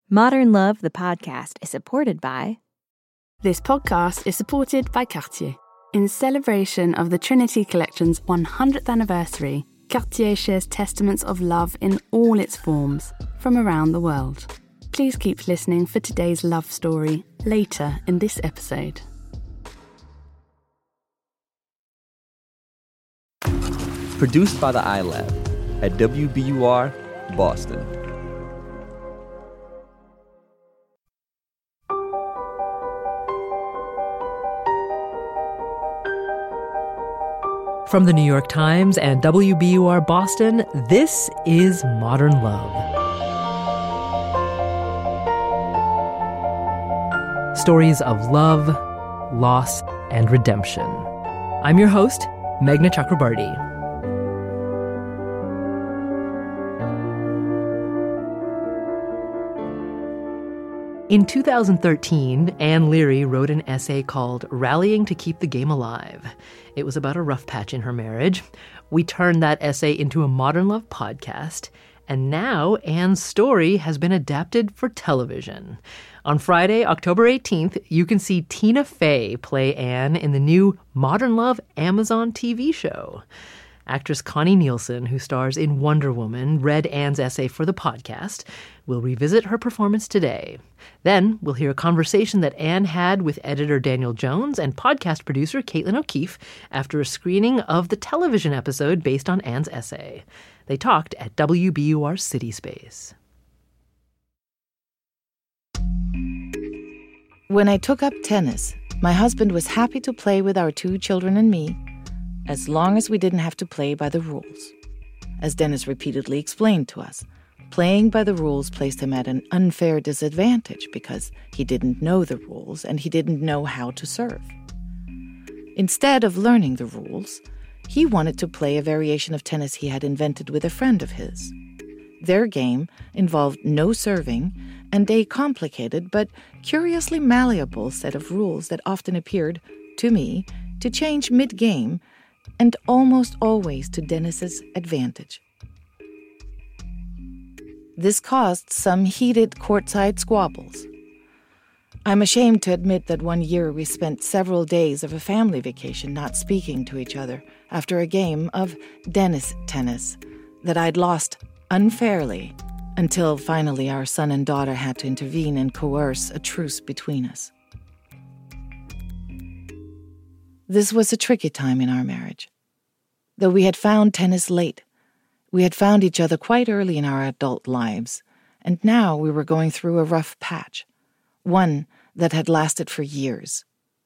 Modern Love, the podcast, is supported by... This podcast is supported by Cartier. In celebration of the Trinity Collection's 100th anniversary, Cartier shares testaments of love in all its forms from around the world. Please keep listening for today's love story later in this episode. Produced by the iLab at WBUR, Boston. From the New York Times and WBUR Boston, this is Modern Love. Stories of love, loss, and redemption. I'm your host, Meghna Chakrabarti. In 2013, Anne Leary wrote an essay called Rallying to Keep the Game Alive. It was about a rough patch in her marriage. We turned that essay into a Modern Love podcast, and now Anne's story has been adapted for television. On Friday, October 18th, you can see Tina Fey play Anne in the new Modern Love Amazon TV show. Actress Connie Nielsen, who stars in Wonder Woman, read Anne's essay for the podcast. We'll revisit her performance today. Then we'll hear a conversation that Anne had with editor Daniel Jones and podcast producer Caitlin O'Keefe after a screening of the television episode based on Anne's essay. They talked at WBUR City Space. When I took up tennis, my husband was happy to play with our 2 children and me, as long as we didn't have to play by the rules. As Dennis repeatedly explained to us, playing by the rules placed him at an unfair disadvantage because he didn't know the rules and he didn't know how to serve. Instead of learning the rules, he wanted to play a variation of tennis he had invented with a friend of his. Their game involved no serving and a complicated but curiously malleable set of rules that often appeared, to me, to change mid-game and almost always to Dennis's advantage. This caused some heated courtside squabbles. I'm ashamed to admit that one year we spent several days of a family vacation not speaking to each other after a game of Dennis tennis that I'd lost unfairly until finally our son and daughter had to intervene and coerce a truce between us. This was a tricky time in our marriage. Though we had found tennis late, we had found each other quite early in our adult lives, and now we were going through a rough patch, one that had lasted for years.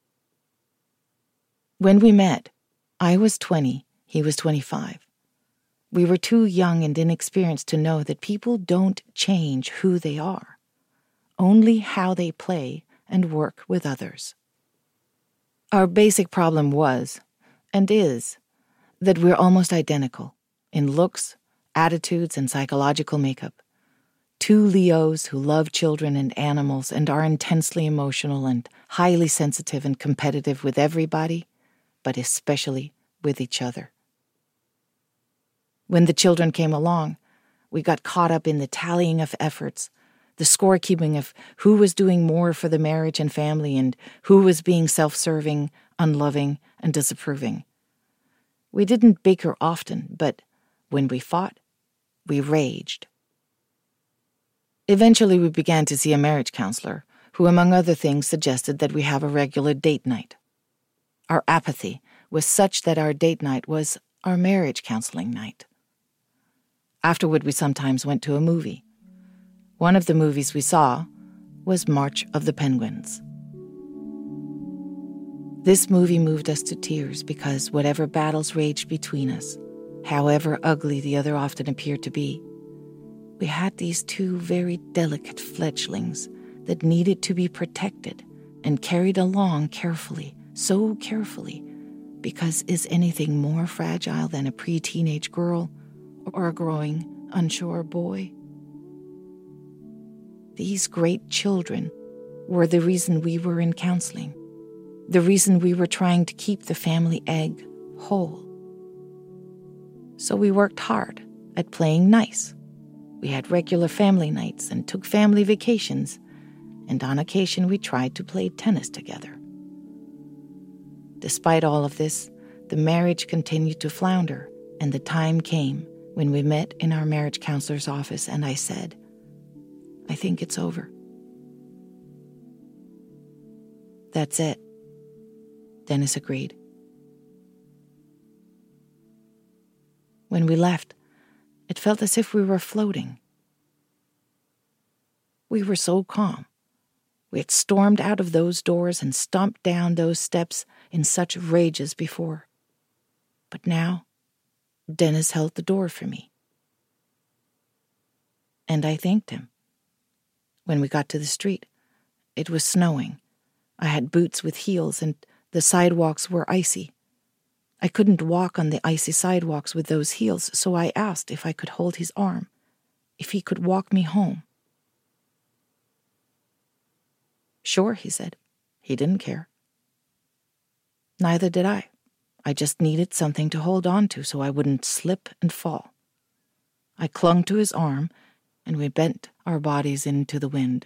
When we met, I was 20, he was 25. We were too young and inexperienced to know that people don't change who they are, only how they play and work with others. Our basic problem was, and is, that we're almost identical in looks, attitudes, and psychological makeup. 2 Leos who love children and animals and are intensely emotional and highly sensitive and competitive with everybody, but especially with each other. When the children came along, we got caught up in the tallying of efforts, the scorekeeping of who was doing more for the marriage and family and who was being self-serving, unloving, and disapproving. We didn't bicker often, but when we fought, we raged. Eventually, we began to see a marriage counselor who, among other things, suggested that we have a regular date night. Our apathy was such that our date night was our marriage counseling night. Afterward, we sometimes went to a movie. One of the movies we saw was March of the Penguins. This movie moved us to tears because whatever battles raged between us, however ugly the other often appeared to be, we had these 2 very delicate fledglings that needed to be protected and carried along carefully, so carefully, because is anything more fragile than a pre-teenage girl or a growing, unsure boy? These great children were the reason we were in counseling, the reason we were trying to keep the family egg whole. So we worked hard at playing nice, We had regular family nights and took family vacations, and on occasion we tried to play tennis together. Despite all of this, the marriage continued to flounder, and the time came when we met in our marriage counselor's office and I said, "I think it's over." "That's it," Dennis agreed. When we left, it felt as if we were floating. We were so calm. We had stormed out of those doors and stomped down those steps in such rage as before. But now, Dennis held the door for me. And I thanked him. When we got to the street, it was snowing. I had boots with heels and the sidewalks were icy. I couldn't walk on the icy sidewalks with those heels, so I asked if I could hold his arm, if he could walk me home. "Sure," he said. He didn't care. Neither did I. I just needed something to hold on to so I wouldn't slip and fall. I clung to his arm, and we bent our bodies into the wind.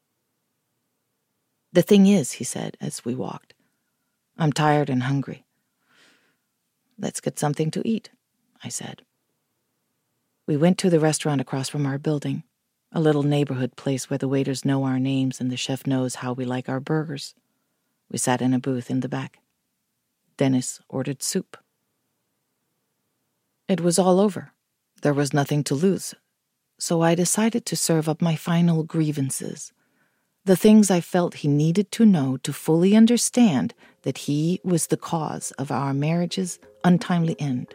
"The thing is," he said as we walked, "I'm tired and hungry." "Let's get something to eat," I said. We went to the restaurant across from our building, a little neighborhood place where the waiters know our names and the chef knows how we like our burgers. We sat in a booth in the back. Dennis ordered soup. It was all over. There was nothing to lose. So I decided to serve up my final grievances, the things I felt he needed to know to fully understand that he was the cause of our marriage's untimely end.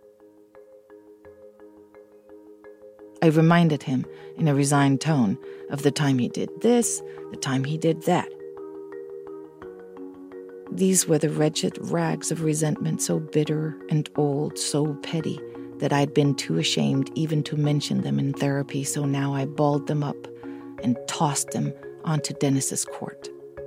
I reminded him, in a resigned tone, of the time he did this, the time he did that. These were the wretched rags of resentment, so bitter and old, so petty, that I'd been too ashamed even to mention them in therapy, so now I balled them up and tossed them onto Dennis's court.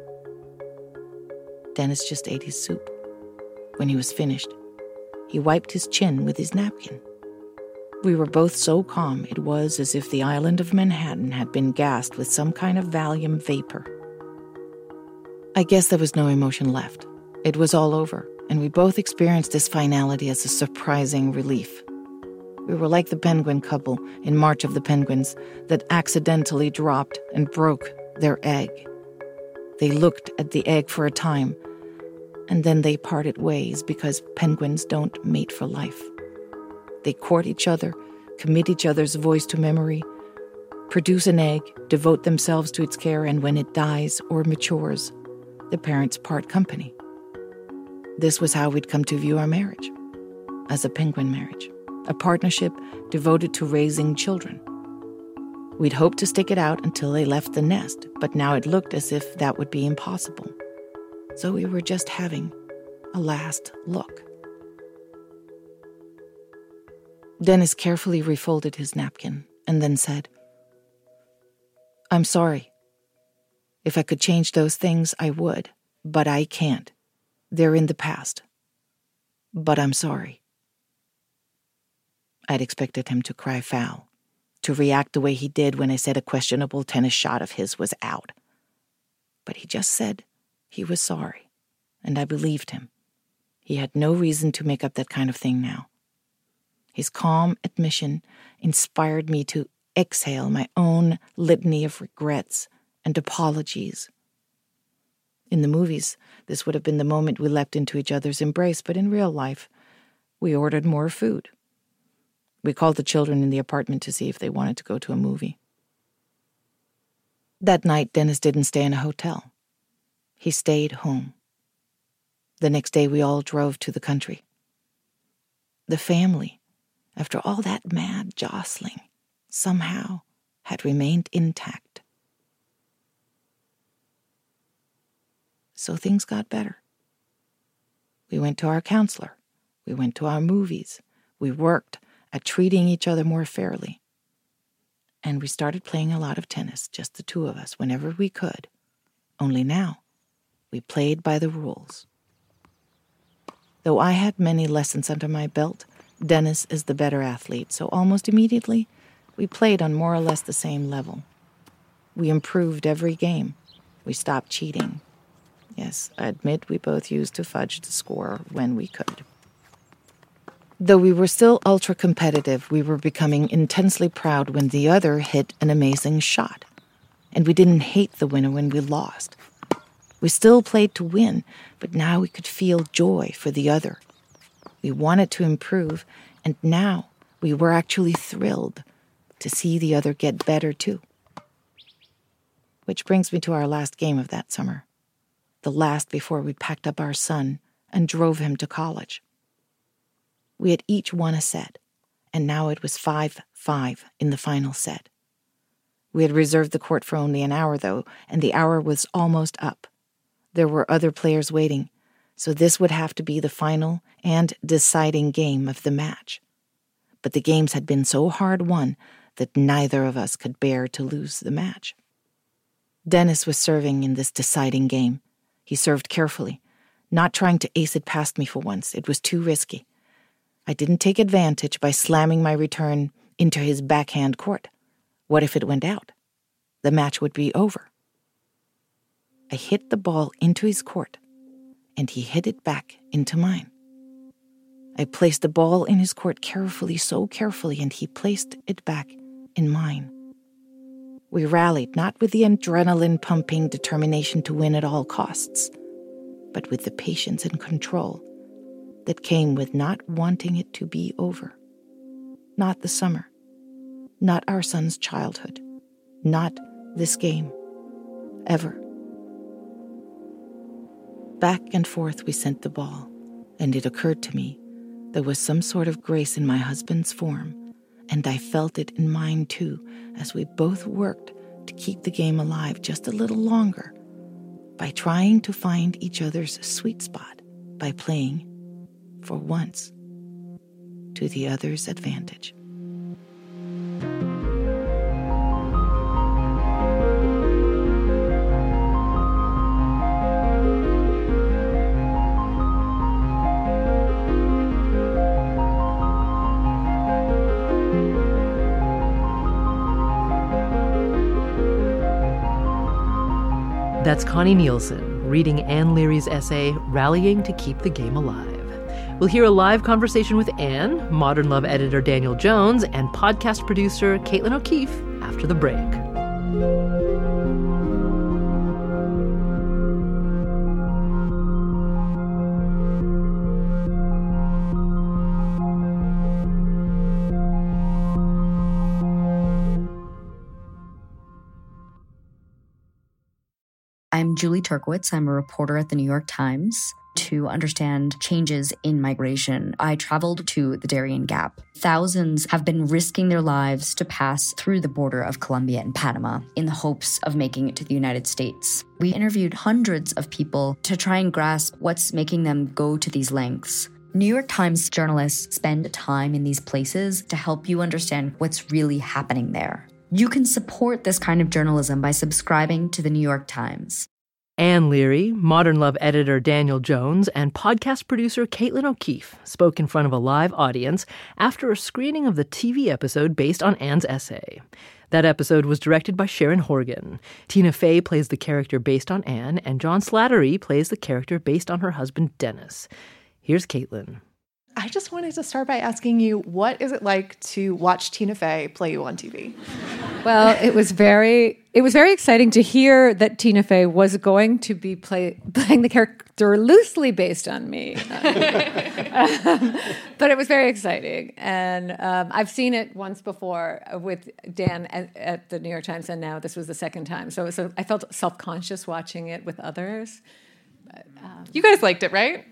Dennis just ate his soup. When he was finished, he wiped his chin with his napkin. We were both so calm it was as if the island of Manhattan had been gassed with some kind of Valium vapor. I guess there was no emotion left. It was all over, and we both experienced this finality as a surprising relief. We were like the penguin couple in March of the Penguins that accidentally dropped and broke their egg. They looked at the egg for a time, and then they parted ways because penguins don't mate for life. They court each other, commit each other's voice to memory, produce an egg, devote themselves to its care, and when it dies or matures, the parents part company. This was how we'd come to view our marriage, as a penguin marriage, a partnership devoted to raising children. We'd hoped to stick it out until they left the nest, but now it looked as if that would be impossible. So we were just having a last look. Dennis carefully refolded his napkin and then said, "I'm sorry. If I could change those things, I would, but I can't. They're in the past. But I'm sorry." I'd expected him to cry foul, to react the way he did when I said a questionable tennis shot of his was out. But he just said he was sorry, and I believed him. He had no reason to make up that kind of thing now. His calm admission inspired me to exhale my own litany of regrets and apologies. In the movies, this would have been the moment we leapt into each other's embrace, but in real life, we ordered more food. We called the children in the apartment to see if they wanted to go to a movie. That night, Dennis didn't stay in a hotel. He stayed home. The next day, we all drove to the country. The family, after all that mad jostling, somehow had remained intact. So things got better. We went to our counselor. We went to our movies. We worked at treating each other more fairly. And we started playing a lot of tennis, just the two of us, whenever we could. Only now, we played by the rules. Though I had many lessons under my belt, Dennis is the better athlete, so almost immediately, We played on more or less the same level. We improved every game. We stopped cheating. Yes, I admit we both used to fudge the score when we could. Though we were still ultra-competitive, we were becoming intensely proud when the other hit an amazing shot. And we didn't hate the winner when we lost. We still played to win, but now we could feel joy for the other. We wanted to improve, and now we were actually thrilled to see the other get better too. Which brings me to our last game of that summer. The last before we packed up our son and drove him to college. We had each won a set, and now it was 5-5 in the final set. We had reserved the court for only an hour, though, and the hour was almost up. There were other players waiting, so this would have to be the final and deciding game of the match. But the games had been so hard won that neither of us could bear to lose the match. Dennis was serving in this deciding game. He served carefully, not trying to ace it past me for once. It was too risky. I didn't take advantage by slamming my return into his backhand court. What if it went out? The match would be over. I hit the ball into his court, and he hit it back into mine. I placed the ball in his court carefully, so carefully, and he placed it back in mine. We rallied, not with the adrenaline-pumping determination to win at all costs, but with the patience and control that came with not wanting it to be over. Not the summer. Not our son's childhood. Not this game. Ever. Back and forth we sent the ball, and it occurred to me there was some sort of grace in my husband's form, and I felt it in mine too, as we both worked to keep the game alive just a little longer by trying to find each other's sweet spot by playing, for once, to the other's advantage. That's Connie Nielsen reading Anne Leary's essay, Rallying to Keep the Game Alive. We'll hear a live conversation with Anne, Modern Love editor Daniel Jones, and podcast producer Caitlin O'Keefe after the break. I'm Julie Turkowitz. I'm a reporter at the New York Times. To understand changes in migration, I traveled to the Darien Gap. Thousands have been risking their lives to pass through the border of Colombia and Panama in the hopes of making it to the United States. We interviewed hundreds of people to try and grasp what's making them go to these lengths. New York Times journalists spend time in these places to help you understand what's really happening there. You can support this kind of journalism by subscribing to the New York Times. Anne Leary, Modern Love editor Daniel Jones, and podcast producer Caitlin O'Keefe spoke in front of a live audience after a screening of the TV episode based on Anne's essay. That episode was directed by Sharon Horgan. Tina Fey plays the character based on Anne, and John Slattery plays the character based on her husband, Dennis. Here's Caitlin. I just wanted to start by asking you, what is it like to watch Tina Fey play you on TV? Well, it was very exciting to hear that Tina Fey was going to be playing the character loosely based on me. But it was very exciting. And I've seen it once before with Dan at the New York Times, and now this was the second time. So I felt self-conscious watching it with others. But, you guys liked it, right?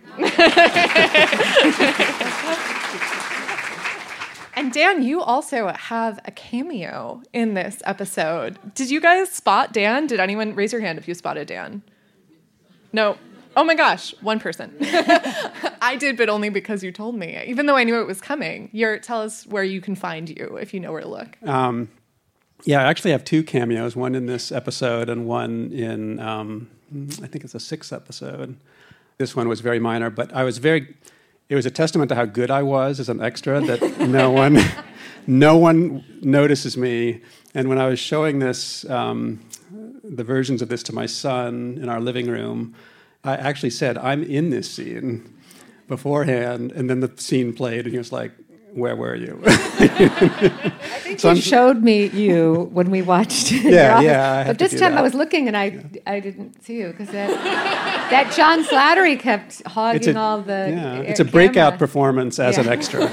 And Dan, you also have a cameo in this episode. Did you guys spot Dan? Did anyone raise your hand if you spotted Dan? No. Oh my gosh, one person. I did, but only because you told me, even though I knew it was coming. Tell us where you can find you if you know where to look. Yeah, I actually have two cameos, one in this episode and one in, I think it's a 6th episode. This one was very minor, but it was a testament to how good I was as an extra that no no one notices me. And when I was showing this, the versions of this to my son in our living room, I actually said, I'm in this scene beforehand. And then the scene played, and he was like, where were you? I think so you showed me you when we watched it. Yeah. But this time I was looking and I didn't see you because that John Slattery kept hogging all the it's a breakout performance as an extra.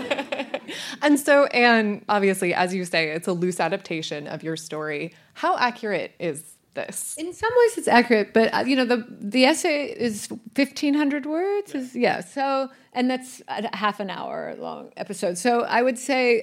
And so, Anne, obviously, as you say, it's a loose adaptation of your story. How accurate is this? In some ways, it's accurate, but the essay is 1,500 words. So, and that's a half an hour long episode. So, I would say,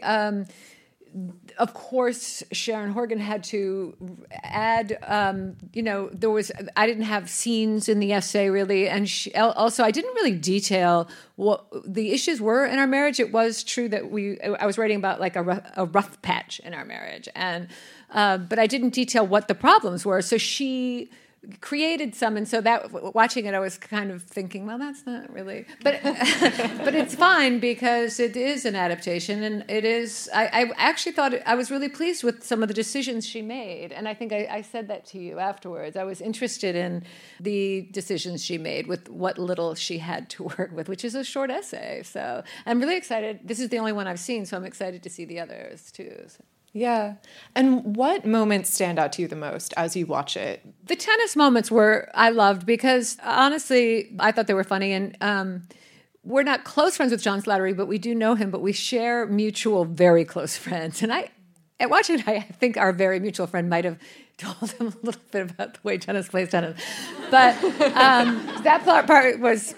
of course, Sharon Horgan had to add. I didn't have scenes in the essay really, and also I didn't really detail what the issues were in our marriage. It was true that I was writing about like a rough patch in our marriage, and but I didn't detail what the problems were. So she created some, and so that watching it, I was kind of thinking, well, that's not really, but but it's fine because it is an adaptation, and it is. I actually thought I was really pleased with some of the decisions she made, and I think I said that to you afterwards. I was interested in the decisions she made with what little she had to work with, which is a short essay. So I'm really excited. This is the only one I've seen, so I'm excited to see the others too. So. Yeah. And what moments stand out to you the most as you watch it? The tennis moments I loved because honestly, I thought they were funny. And we're not close friends with John Slattery, but we do know him, but we share mutual, very close friends. And at watching it, I think our very mutual friend might have told him a little bit about the way tennis plays tennis. But that part was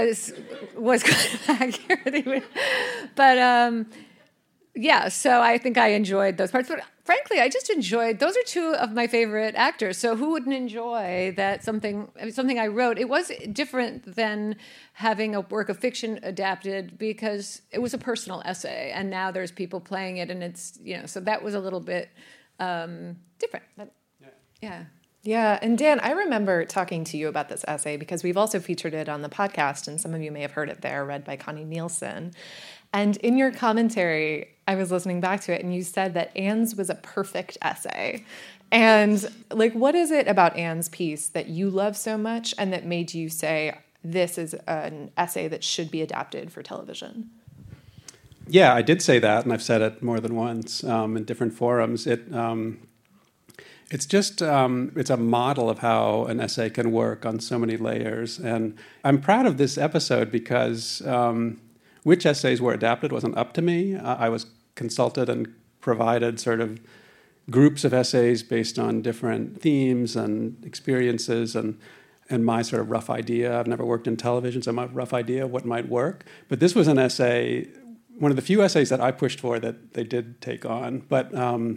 kind of accurate. But yeah, so I think I enjoyed those parts. But frankly, I just enjoyed, those are two of my favorite actors. So who wouldn't enjoy that something I wrote? It was different than having a work of fiction adapted because it was a personal essay. And now there's people playing it and it's, so that was a little bit different. Yeah, and Dan, I remember talking to you about this essay because we've also featured it on the podcast, and some of you may have heard it there, read by Connie Nielsen. And in your commentary, I was listening back to it, and you said that Anne's was a perfect essay. And what is it about Anne's piece that you love so much and that made you say, this is an essay that should be adapted for television? Yeah, I did say that, and I've said it more than once in different forums. It's just, it's a model of how an essay can work on so many layers. And I'm proud of this episode because which essays were adapted wasn't up to me. I was consulted and provided sort of groups of essays based on different themes and experiences and my sort of rough idea. I've never worked in television, so my rough idea of what might work. But this was an essay, one of the few essays that I pushed for that they did take on. But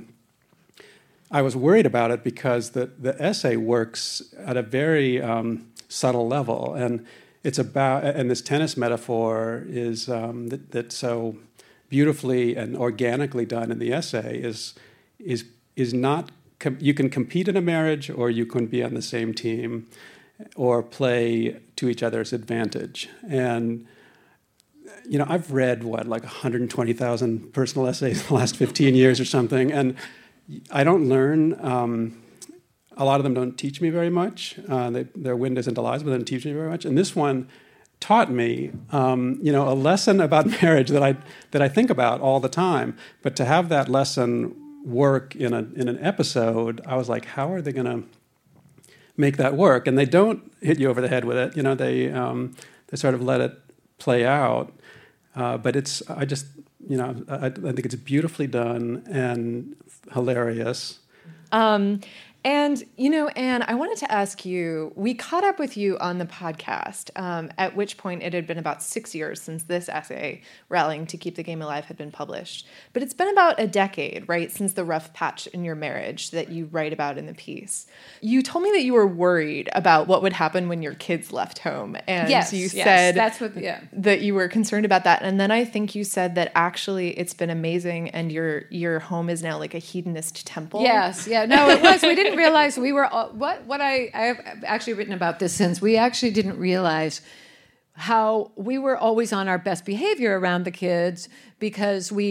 I was worried about it because the essay works at a very subtle level, and it's about, and this tennis metaphor is that's so beautifully and organically done in the essay is not. You can compete in a marriage, or you can be on the same team, or play to each other's advantage. And I've read 120,000 personal essays in the last 15 years or something, and I don't learn. A lot of them don't teach me very much. They're windows into lives, but they don't teach me very much. And this one taught me, a lesson about marriage that I think about all the time. But to have that lesson work in an episode, I was like, how are they going to make that work? And they don't hit you over the head with it. They sort of let it play out. But I think it's beautifully done and hilarious. And, Anne, I wanted to ask you, we caught up with you on the podcast, at which point it had been about 6 years since this essay, Rallying to Keep the Game Alive, had been published. But it's been about a decade, right, since the rough patch in your marriage that you write about in the piece. You told me that you were worried about what would happen when your kids left home. And you said that you were concerned about that. And then I think you said that actually it's been amazing and your home is now like a hedonist temple. Yes, yeah. No, it was. We didn't realize we were what I have actually written about this since. We actually didn't realize how we were always on our best behavior around the kids because we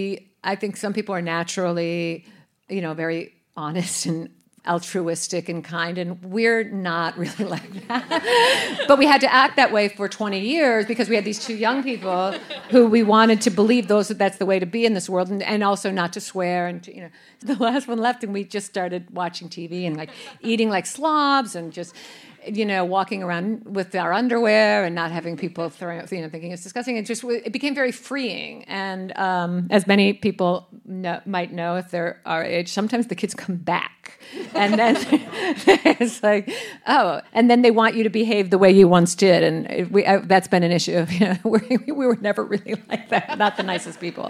I think some people are naturally, very honest and altruistic and kind, and we're not really like that. But we had to act that way for 20 years because we had these two young people who we wanted to believe that's the way to be in this world, and also not to swear. And the last one left, and we just started watching TV and like eating like slobs and just walking around with our underwear and not having people thinking it's disgusting. It became very freeing. And as many people might know, if they're our age, sometimes the kids come back. And then it's like, oh, and then they want you to behave the way you once did. And that's been an issue. We were never really like that. Not the nicest people.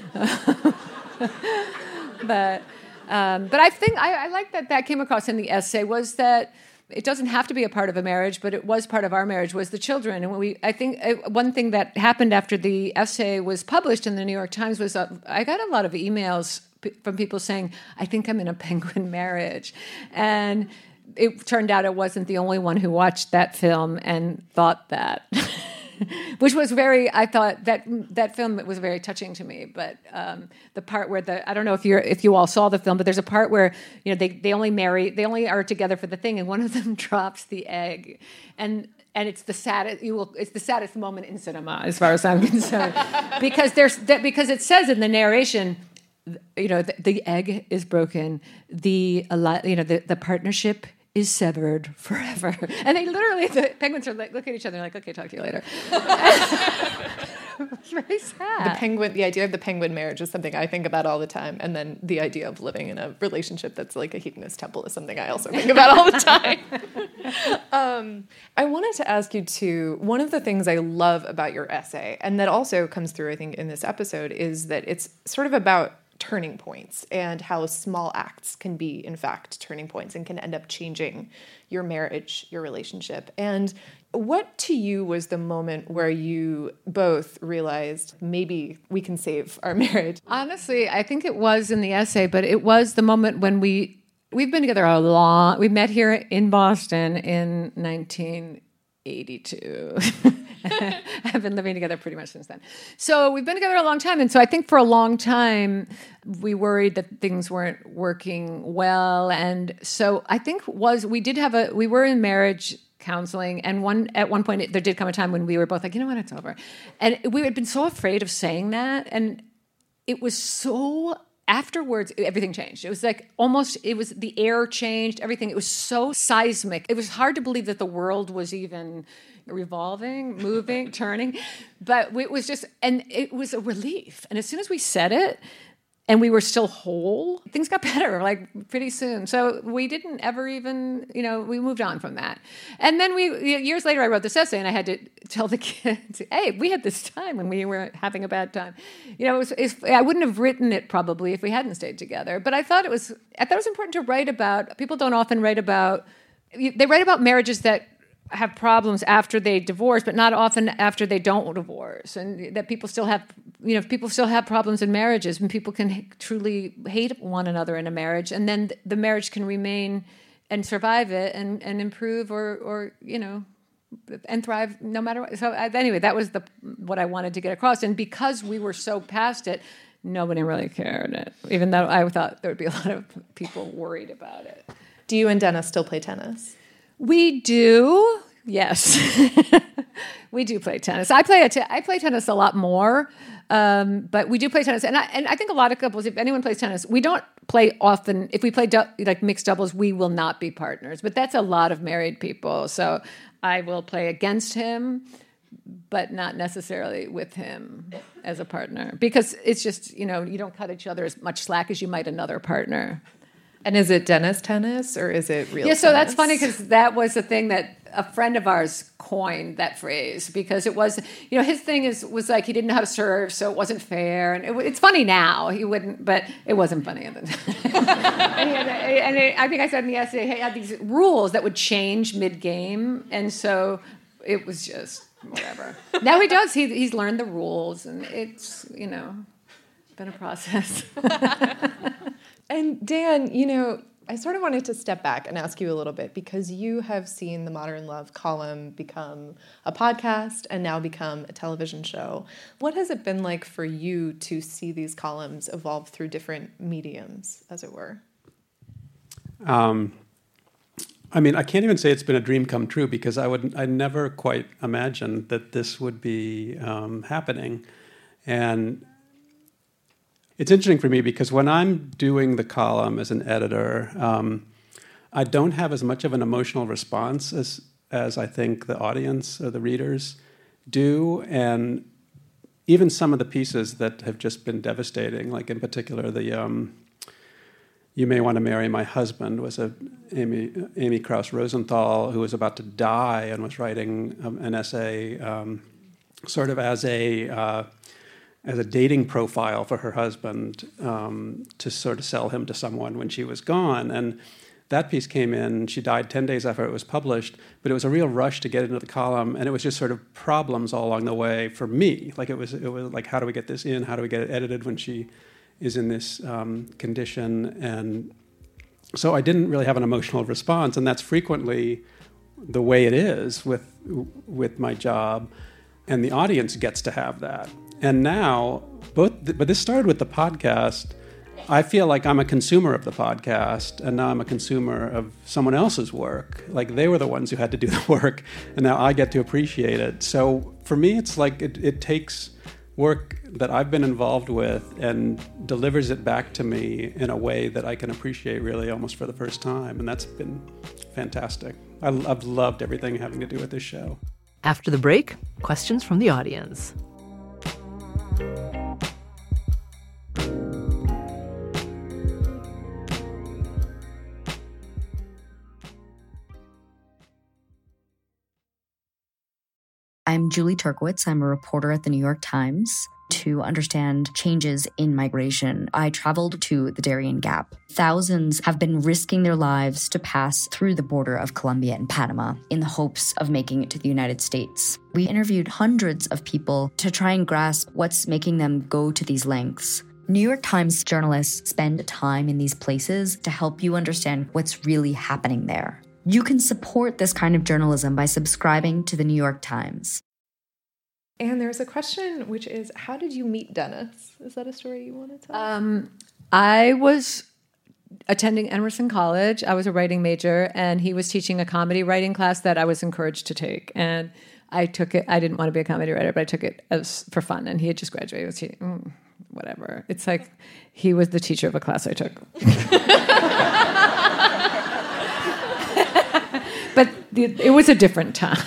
But I think I like that came across in the essay was that it doesn't have to be a part of a marriage, but it was part of our marriage, was the children. And I think one thing that happened after the essay was published in the New York Times was I got a lot of emails from people saying, I think I'm in a penguin marriage. And it turned out I wasn't the only one who watched that film and thought that. Which was I thought that film was very touching to me. But the part where I don't know if you all saw the film, but there's a part where they only are together for the thing, and one of them drops the egg, and it's the saddest moment in cinema as far as I'm concerned, because it says in the narration, the egg is broken, the partnership is severed forever. And the penguins are like, look at each other like, okay, talk to you later. It's very sad. The idea of the penguin marriage is something I think about all the time. And then the idea of living in a relationship that's like a hedonist temple is something I also think about all the time. I wanted to ask you too, one of the things I love about your essay, and that also comes through, I think, in this episode, is that it's sort of about turning points and how small acts can be, in fact, turning points and can end up changing your marriage, your relationship. And what to you was the moment where you both realized maybe we can save our marriage? Honestly, I think it was in the essay, but it was the moment when we've been together we met here in Boston in 1982. Have been living together pretty much since then. So we've been together a long time. And so I think for a long time, we worried that things weren't working well. And so I think we were in marriage counseling. And at one point, there did come a time when we were both like, you know what, it's over. And we had been so afraid of saying that. And it was so... Afterwards, everything changed. It was like the air changed, everything. It was so seismic. It was hard to believe that the world was even revolving, moving, turning. But it was it was a relief. And as soon as we said it, and we were still whole, things got better, like pretty soon. So we didn't ever even, we moved on from that. And then years later, I wrote this essay and I had to tell the kids, hey, we had this time when we were having a bad time. I wouldn't have written it probably if we hadn't stayed together. But I thought it was important to write about. People don't often write about marriages that have problems after they divorce, but not often after they don't divorce, and that people still have problems in marriages, and people can truly hate one another in a marriage, and then the marriage can remain and survive it and improve or and thrive no matter what. So anyway, that was what I wanted to get across, and because we were so past it, nobody really cared, even though I thought there would be a lot of people worried about it. Do you and Dennis still play tennis? We do, yes. We do play tennis. I play tennis a lot more, but we do play tennis. And I think a lot of couples, if anyone plays tennis, we don't play often. If we play like mixed doubles, we will not be partners. But that's a lot of married people. So I will play against him, but not necessarily with him as a partner. Because it's just, you don't cut each other as much slack as you might another partner. And is it Dennis tennis or is it real tennis? Yeah, so that's funny because that was the thing that a friend of ours coined that phrase because it was, his thing was like he didn't know how to serve, so it wasn't fair. And it's funny now, he wouldn't, but it wasn't funny at the time. I think I said in the essay, he had these rules that would change mid-game, and so it was just whatever. Now he does, he's learned the rules, and it's, been a process. And Dan, I sort of wanted to step back and ask you a little bit, because you have seen the Modern Love column become a podcast and now become a television show. What has it been like for you to see these columns evolve through different mediums, as it were? I mean, I can't even say it's been a dream come true, because I never quite imagined that this would be happening. And it's interesting for me because when I'm doing the column as an editor, I don't have as much of an emotional response as I think the audience or the readers do. And even some of the pieces that have just been devastating, like in particular the You May Want to Marry My Husband was Amy Krauss Rosenthal, who was about to die and was writing an essay sort of as a dating profile for her husband to sort of sell him to someone when she was gone. And that piece came in. She died 10 days after it was published, but it was a real rush to get into the column, and it was just sort of problems all along the way for me. Like it was like, how do we get this in? How do we get it edited when she is in this condition? And so I didn't really have an emotional response, and that's frequently the way it is with my job, and the audience gets to have that. And now, but this started with the podcast. I feel like I'm a consumer of the podcast, and now I'm a consumer of someone else's work. Like they were the ones who had to do the work, and now I get to appreciate it. So for me, it's like it takes work that I've been involved with and delivers it back to me in a way that I can appreciate really almost for the first time. And that's been fantastic. I've loved everything having to do with this show. After the break, questions from the audience. I'm Julie Turkowitz. I'm a reporter at the New York Times. To understand changes in migration, I traveled to the Darien Gap. Thousands have been risking their lives to pass through the border of Colombia and Panama in the hopes of making it to the United States. We interviewed hundreds of people to try and grasp what's making them go to these lengths. New York Times journalists spend time in these places to help you understand what's really happening there. You can support this kind of journalism by subscribing to the New York Times. And there's a question, which is, how did you meet Dennis? Is that a story you want to tell? I was attending Emerson College. I was a writing major, and he was teaching a comedy writing class that I was encouraged to take. And I took it. I didn't want to be a comedy writer, but I took it for fun. And he had just graduated. Whatever. It's like he was the teacher of a class I took. But it was a different time.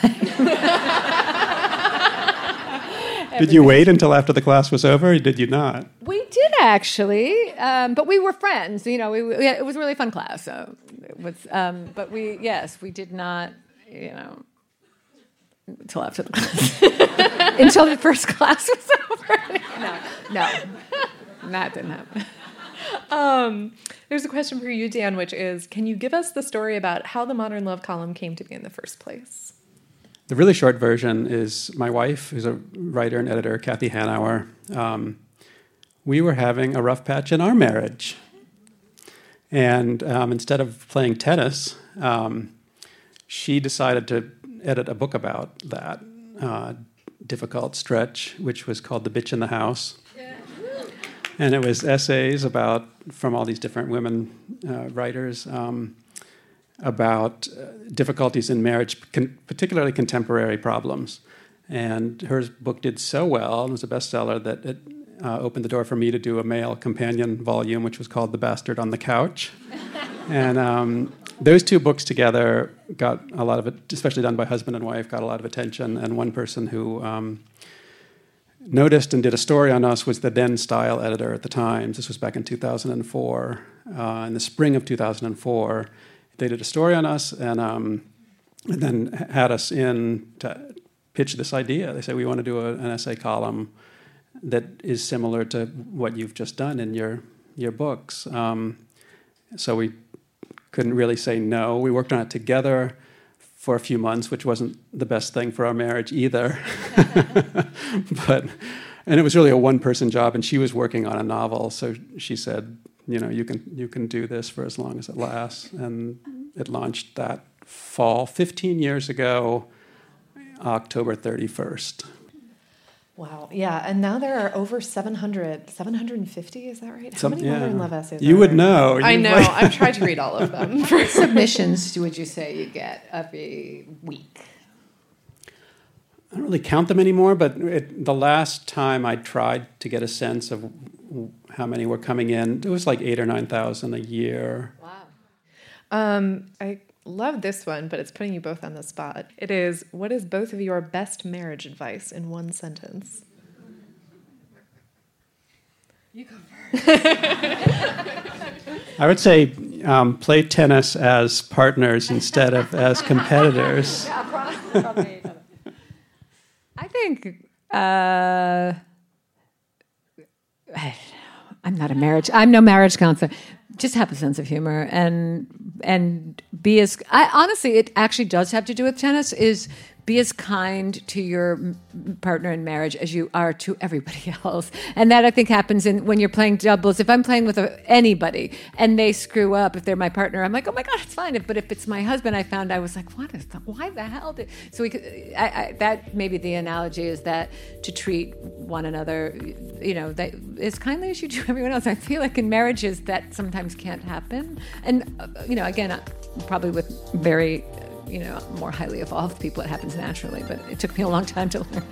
Did you wait until after the class was over, or did you not? We did actually, but we were friends. You know, it was a really fun class. So it was, but we did not. You know, until after the class, until the first class was over. No, that didn't happen. There's a question for you, Dan, which is, can you give us the story about how the Modern Love column came to be in the first place? The really short version is my wife, who's a writer and editor, Kathy Hanauer. We were having a rough patch in our marriage. And instead of playing tennis, she decided to edit a book about that difficult stretch, which was called The Bitch in the House. And it was essays from all these different women writers about difficulties in marriage, particularly contemporary problems. And her book did so well, and was a bestseller, that it opened the door for me to do a male companion volume, which was called The Bastard on the Couch. And those two books together got a lot of it, especially done by husband and wife, got a lot of attention. And one person who noticed and did a story on us was the then style editor at the Times. This was back in 2004. In the spring of 2004, they did a story on us and then had us in to pitch this idea. They said, we want to do an essay column that is similar to what you've just done in your books. So we couldn't really say no. We worked on it together for a few months, which wasn't the best thing for our marriage either. And it was really a one-person job, and she was working on a novel, so she said, you can do this for as long as it lasts. And it launched that fall, 15 years ago, October 31st. Wow. Yeah. And now there are over 750, is that right? How many Modern Love essays You are would there? know. I know. I've tried to read all of them. What submissions would you say you get every week? I don't really count them anymore, but the last time I tried to get a sense of how many were coming in, it was like 8,000 or 9,000 a year. Wow. I love this one, but it's putting you both on the spot. It is, what is both of your best marriage advice in one sentence? You go first. I would say play tennis as partners instead of as competitors. I think I'm no marriage counselor. Just have a sense of humor and be as. Honestly, it actually does have to do with tennis. Is be as kind to your partner in marriage as you are to everybody else. And that, I think, happens when you're playing doubles. If I'm playing with anybody and they screw up, if they're my partner, I'm like, oh my God, it's fine. But if it's my husband, I found I was like, why the hell so we could, that maybe the analogy is that to treat one another, that as kindly as you do everyone else. I feel like in marriages that sometimes can't happen. And, again, probably with very, more highly evolved people, it happens naturally, but it took me a long time to learn.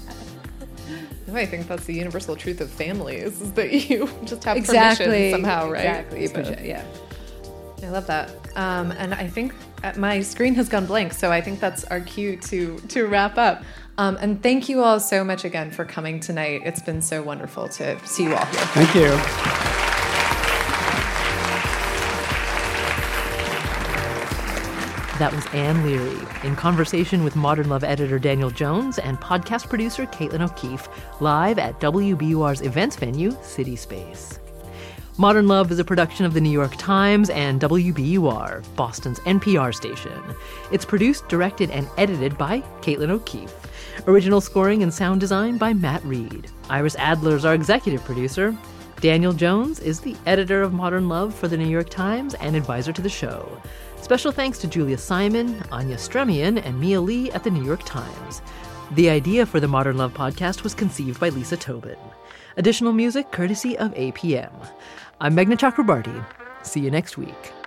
I think that's the universal truth of families, is that you just have permission somehow, right? Exactly. Yeah. I love that. And I think my screen has gone blank, so I think that's our cue to wrap up. And thank you all so much again for coming tonight. It's been so wonderful to see you all here. Thank you. That was Anne Leary in conversation with Modern Love editor Daniel Jones and podcast producer Caitlin O'Keefe, live at WBUR's events venue, City Space. Modern Love is a production of the New York Times and WBUR, Boston's NPR station. It's produced, directed, and edited by Caitlin O'Keefe. Original scoring and sound design by Matt Reed. Iris Adler is our executive producer. Daniel Jones is the editor of Modern Love for the New York Times and advisor to the show. Special thanks to Julia Simon, Anya Stremian, and Mia Lee at the New York Times. The idea for the Modern Love podcast was conceived by Lisa Tobin. Additional music courtesy of APM. I'm Meghna Chakrabarti. See you next week.